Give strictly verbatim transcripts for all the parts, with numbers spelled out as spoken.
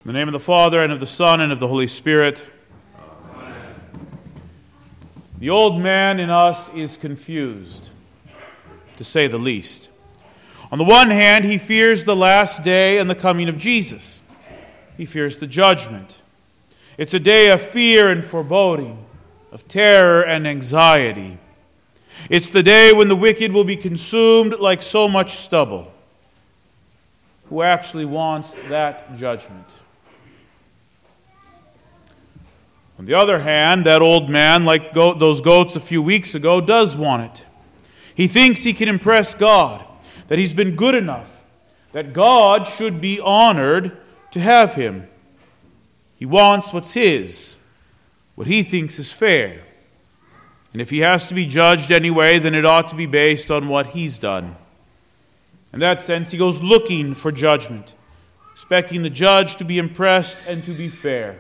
In the name of the Father, and of the Son, and of the Holy Spirit. Amen. The old man in us is confused, to say the least. On the one hand, he fears the last day and the coming of Jesus. He fears the judgment. It's a day of fear and foreboding, of terror and anxiety. It's the day when the wicked will be consumed like so much stubble. Who actually wants that judgment? On the other hand, that old man, like goat, those goats a few weeks ago, does want it. He thinks he can impress God, that he's been good enough, that God should be honored to have him. He wants what's his, what he thinks is fair. And if he has to be judged anyway, then it ought to be based on what he's done. In that sense, he goes looking for judgment, expecting the judge to be impressed and to be fair.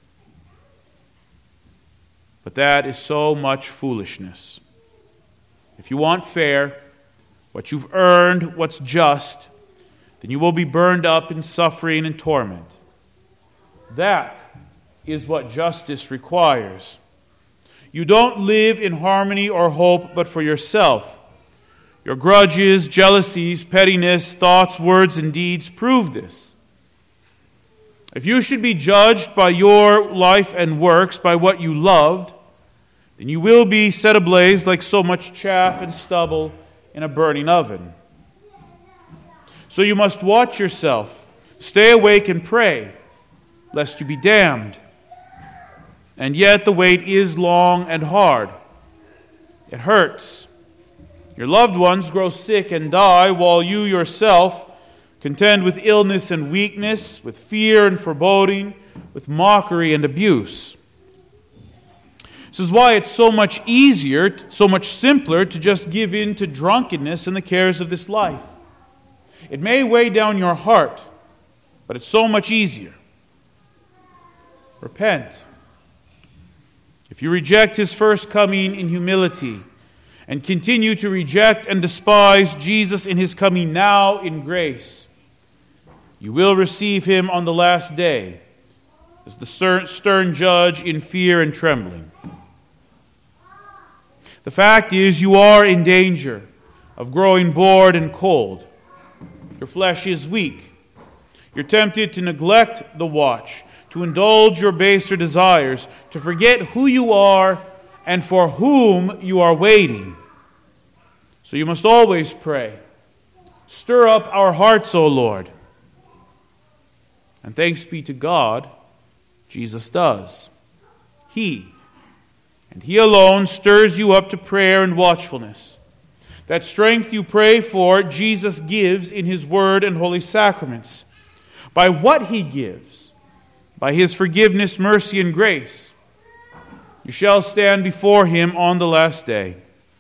But that is so much foolishness. If you want fair, what you've earned, what's just, then you will be burned up in suffering and torment. That is what justice requires. You don't live in harmony or hope but for yourself. Your grudges, jealousies, pettiness, thoughts, words, and deeds prove this. If you should be judged by your life and works, by what you loved, then you will be set ablaze like so much chaff and stubble in a burning oven. So you must watch yourself, stay awake and pray, lest you be damned. And yet the wait is long and hard. It hurts. Your loved ones grow sick and die, while you yourself contend with illness and weakness, with fear and foreboding, with mockery and abuse. This is why it's so much easier, so much simpler to just give in to drunkenness and the cares of this life. It may weigh down your heart, but it's so much easier. Repent. If you reject his first coming in humility and continue to reject and despise Jesus in his coming now in grace, you will receive him on the last day as the stern judge in fear and trembling. The fact is, you are in danger of growing bored and cold. Your flesh is weak. You're tempted to neglect the watch, to indulge your baser desires, to forget who you are and for whom you are waiting. So you must always pray. Stir up our hearts, O Lord. And thanks be to God, Jesus does. He, and He alone, stirs you up to prayer and watchfulness. That strength you pray for, Jesus gives in His Word and holy sacraments. By what He gives, by His forgiveness, mercy, and grace, you shall stand before Him on the last day.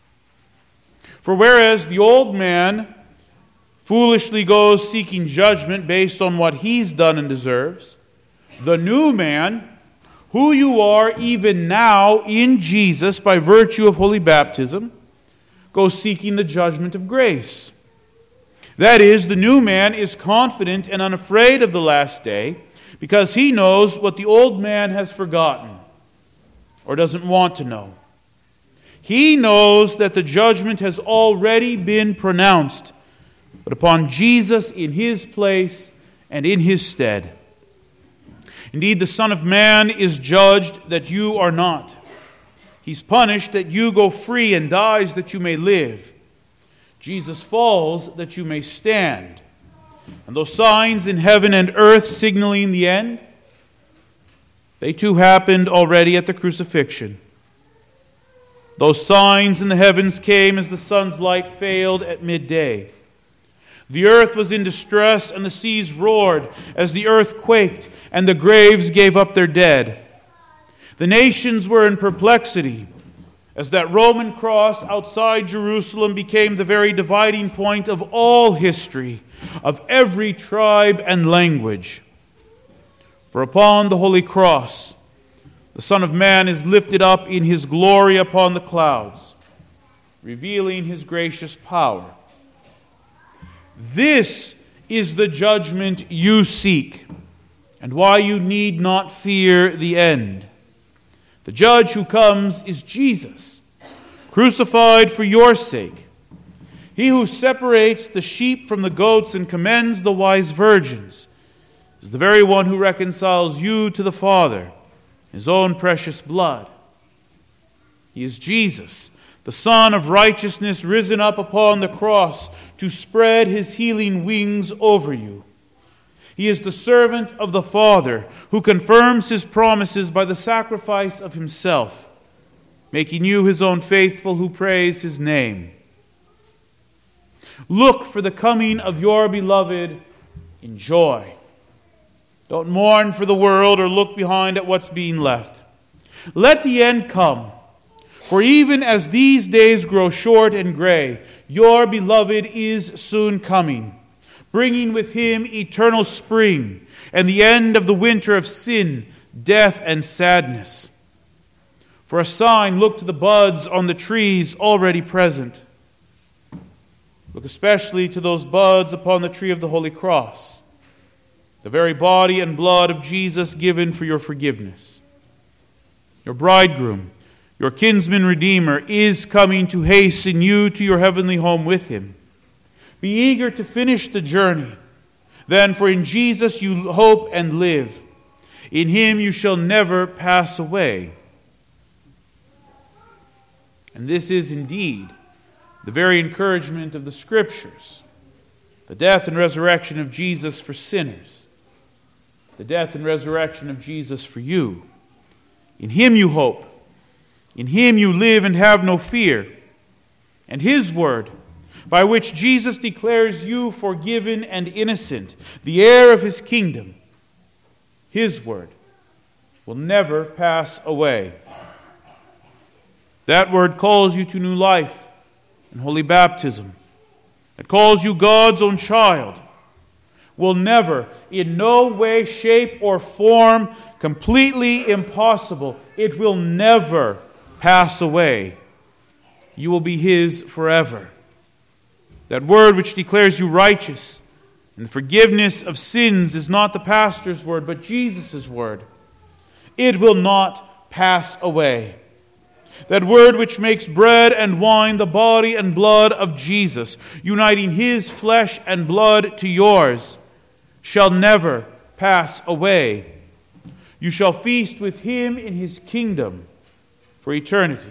For whereas the old man foolishly goes seeking judgment based on what he's done and deserves, the new man, who you are even now in Jesus by virtue of holy baptism, goes seeking the judgment of grace. That is, the new man is confident and unafraid of the last day because he knows what the old man has forgotten or doesn't want to know. He knows that the judgment has already been pronounced, but upon Jesus in His place and in His stead. Indeed, the Son of Man is judged that you are not. He's punished that you go free and dies that you may live. Jesus falls that you may stand. And those signs in heaven and earth signaling the end, they too happened already at the crucifixion. Those signs in the heavens came as the sun's light failed at midday. The earth was in distress and the seas roared as the earth quaked and the graves gave up their dead. The nations were in perplexity as that Roman cross outside Jerusalem became the very dividing point of all history, of every tribe and language. For upon the holy cross, the Son of Man is lifted up in His glory upon the clouds, revealing His gracious power. This is the judgment you seek. and why you need not fear the end. The judge who comes is Jesus, crucified for your sake. He who separates the sheep from the goats and commends the wise virgins is the very one who reconciles you to the Father, his own precious blood. He is Jesus, the Son of righteousness, risen up upon the cross to spread his healing wings over you. He is the servant of the Father who confirms his promises by the sacrifice of himself, making you his own faithful who praise his name. Look for the coming of your beloved in joy. Don't mourn for the world or look behind at what's being left. Let the end come. For even as these days grow short and gray, your beloved is soon coming, bringing with him eternal spring and the end of the winter of sin, death, and sadness. For a sign, look to the buds on the trees already present. Look especially to those buds upon the tree of the Holy Cross, the very body and blood of Jesus given for your forgiveness. Your bridegroom, your kinsman redeemer, is coming to hasten you to your heavenly home with him. Be eager to finish the journey. Then, for in Jesus you hope and live. In him you shall never pass away. And this is indeed the very encouragement of the Scriptures. The death and resurrection of Jesus for sinners. The death and resurrection of Jesus for you. In him you hope. In him you live and have no fear. And his word, by which Jesus declares you forgiven and innocent, the heir of his kingdom, his word will never pass away. That word calls you to new life and holy baptism. It calls you God's own child. Will never, in no way, shape, or form, completely impossible, it will never pass away. You will be his forever. That word which declares you righteous and the forgiveness of sins is not the pastor's word, but Jesus' word. It will not pass away. That word which makes bread and wine the body and blood of Jesus, uniting his flesh and blood to yours, shall never pass away. You shall feast with him in his kingdom for eternity.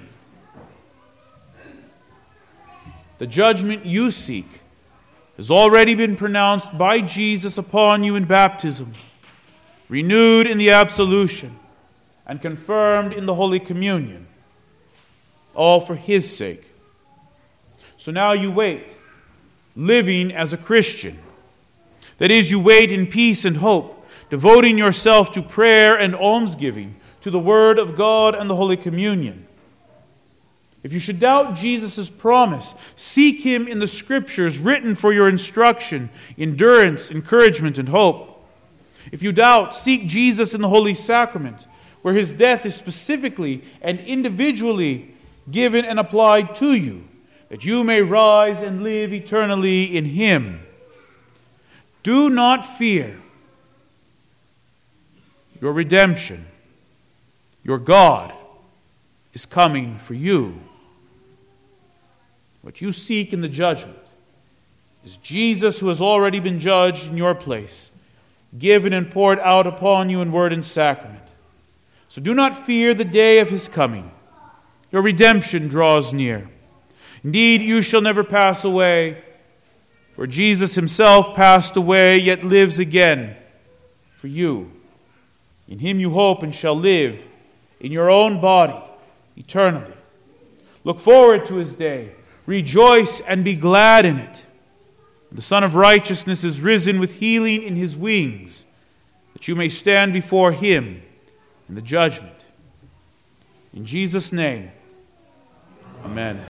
The judgment you seek has already been pronounced by Jesus upon you in baptism, renewed in the absolution, and confirmed in the Holy Communion, all for his sake. So now you wait, living as a Christian. That is, you wait in peace and hope, devoting yourself to prayer and almsgiving, to the Word of God and the Holy Communion. If you should doubt Jesus' promise, seek him in the Scriptures written for your instruction, endurance, encouragement, and hope. If you doubt, seek Jesus in the Holy Sacrament, where his death is specifically and individually given and applied to you, that you may rise and live eternally in him. Do not fear. Your redemption, your God, is coming for you. What you seek in the judgment is Jesus, who has already been judged in your place, given and poured out upon you in word and sacrament. So do not fear the day of his coming. Your redemption draws near. Indeed, you shall never pass away, for Jesus himself passed away, yet lives again for you. In him you hope and shall live in your own body eternally. Look forward to his day. Rejoice and be glad in it. The Son of Righteousness is risen with healing in his wings, that you may stand before him in the judgment. In Jesus' name, amen.